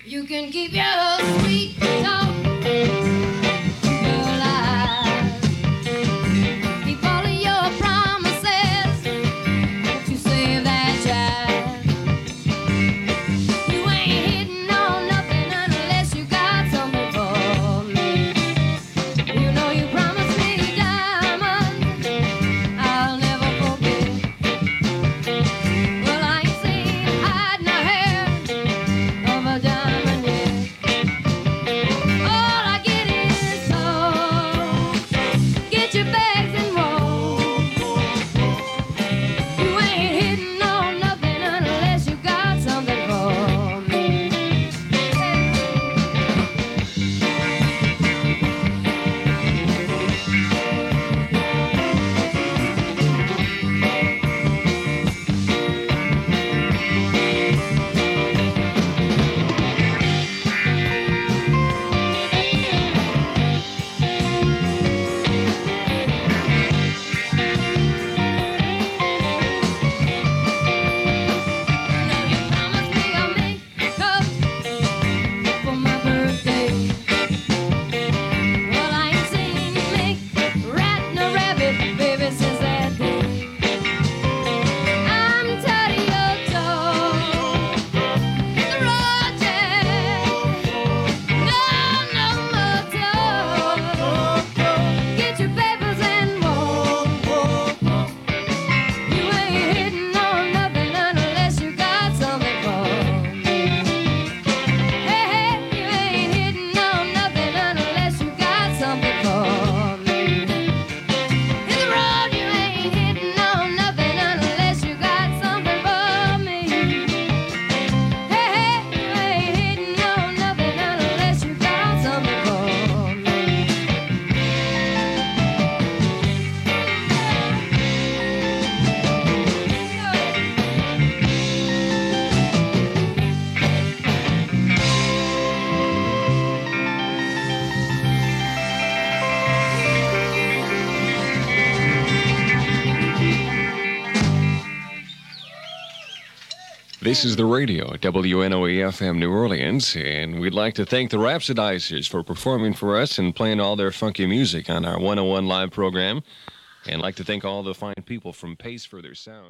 You can keep your sweet talk alive. Keep all of your promises. Don't you save that child. You ain't hitting on nothing unless you got something for me. You know you promised me diamonds I'll never forget. Well, I ain't seen hide nor hair of a diamond yet. All I get is talk. Get your bags and roll. You ain't hitting on nothing unless you got something for me. You promised me a makeup for my birthday. Well, I ain't seen you make rat nor rabbit, baby, since that day. I'm tired of your talk, the road jack. No more talk. Get your papers and walk. You ain't hitting on nothing unless you got something for me. Hey, you ain't hitting on nothing unless you got something for me. Hit the road, you ain't hitting on nothing unless you got something for me. Hey, you ain't hitting on nothing unless you got something for me. This is the radio, WNOE-FM New Orleans, and we'd like to thank the Rhapsodizers for performing for us and playing all their funky music on our 101 Live program, and like to thank all the fine people from Pace for their sound.